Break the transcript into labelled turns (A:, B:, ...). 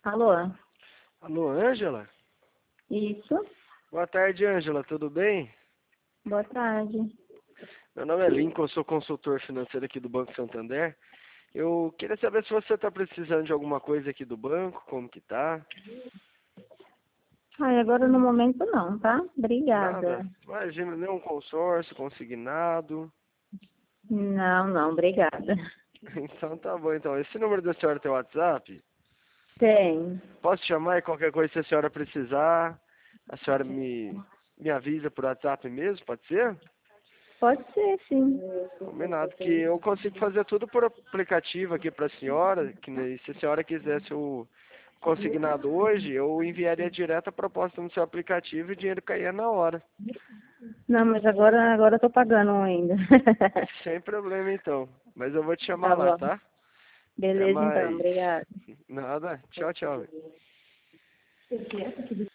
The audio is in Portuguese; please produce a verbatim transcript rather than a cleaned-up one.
A: Alô?
B: Alô, Ângela?
A: Isso?
B: Boa tarde, Ângela, tudo bem?
A: Boa tarde.
B: Meu nome é Lincoln, eu sou consultor financeiro aqui do Banco Santander. Eu queria saber se você está precisando de alguma coisa aqui do banco, como que tá?
A: Ai, agora no momento não, tá?
B: Nada?
A: Obrigada.
B: Imagina, nenhum consórcio, consignado.
A: Não, não, obrigada.
B: Então tá bom, então. Esse número da senhora tem WhatsApp?
A: Tem.
B: Posso chamar e qualquer coisa se a senhora precisar, a senhora me, me avisa por WhatsApp mesmo, pode ser?
A: Pode ser, sim.
B: Combinado, que eu consigo fazer tudo por aplicativo aqui para a senhora, que nem- se a senhora quisesse o consignado hoje, eu enviaria direto a proposta no seu aplicativo e o dinheiro caía na hora.
A: Não, mas agora, agora eu tô pagando um ainda.
B: Sem problema então. Mas eu vou te chamar
A: Tá
B: lá,
A: bom.
B: tá? Até
A: Beleza, então.
B: mais.
A: Obrigada.
B: Nada. Tchau, tchau.